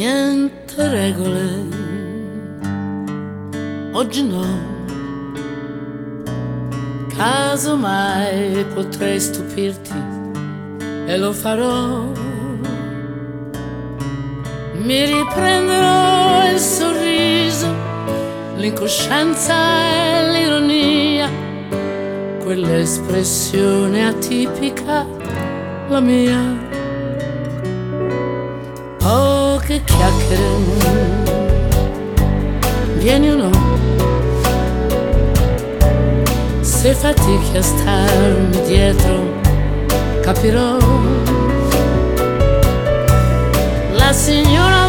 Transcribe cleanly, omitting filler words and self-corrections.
niente regole, oggi no, casomai potrei stupirti e lo farò. Mi riprenderò il sorriso, l'incoscienza e l'ironia, quell'espressione atipica, la mia. Poche chiacchiere, vieni o no? Se fatichi a starmi dietro, capirò. La signora